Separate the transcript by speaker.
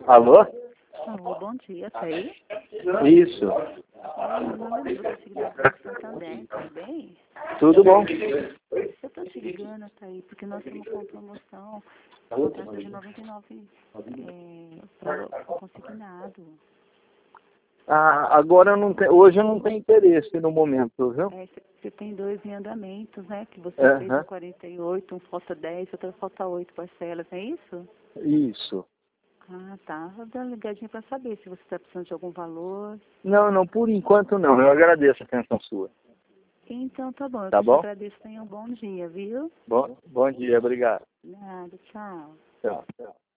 Speaker 1: Alô?
Speaker 2: Alô, bom dia, tá aí?
Speaker 1: Isso.
Speaker 2: Meu nome é Duda, seguidora do Santander, tudo bem?
Speaker 1: Tudo bom?
Speaker 2: Eu tô te ligando, tá aí, porque nós estamos com promoção, contrato de 99 para consignado.
Speaker 1: Ah, agora eu não tenho, hoje eu não tenho interesse no momento, viu?
Speaker 2: Você tem 2 em andamentos, né? Que você fez
Speaker 1: Aham.
Speaker 2: um 48, um falta 10, outra falta 8 parcelas, é isso?
Speaker 1: Isso.
Speaker 2: Ah, tá. Eu dou uma ligadinha para saber se você está precisando de algum valor.
Speaker 1: Não, por enquanto não. Eu agradeço a atenção sua.
Speaker 2: Então tá bom, eu
Speaker 1: Tá
Speaker 2: que te
Speaker 1: bom?
Speaker 2: agradeço, tenha um bom dia, viu?
Speaker 1: Bom dia, obrigado.
Speaker 2: Nada, tchau.
Speaker 1: Tchau.